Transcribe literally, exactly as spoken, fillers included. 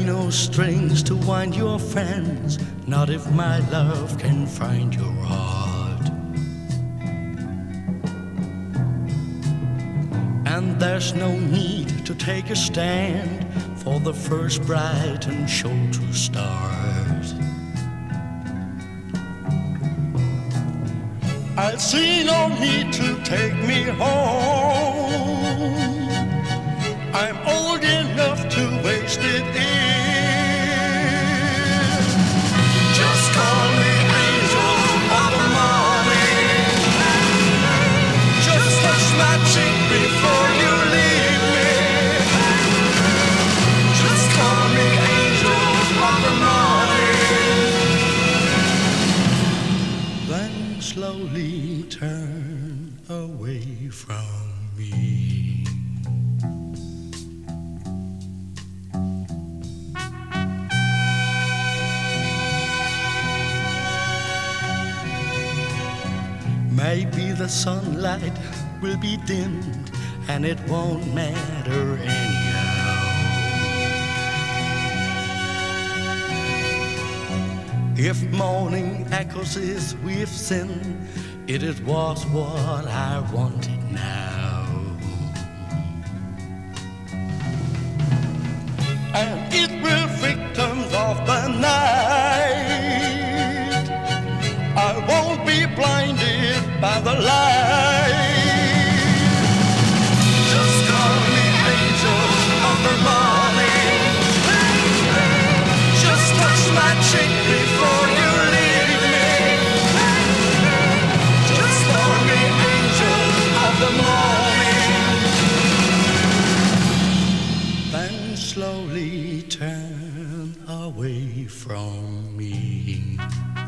be no strings to wind your friends, not if my love can find your heart. And there's no need to take a stand for the first bright and show to start. I see no need to take me home. I'm old enough to waste it in. Just call me angel of the morning. Just touch my cheek before you leave me. Just call me angel of the morning. Then slowly turn away from me. Maybe the sunlight will be dimmed and it won't matter anyhow. If morning echoes is with sin, it, it was what I wanted now. And it will victims of the night. I won't be blinded by the light. Just call me angel of the morning. Just touch my cheek before you leave me. Just call me angel of the morning. Then slowly turn away from me.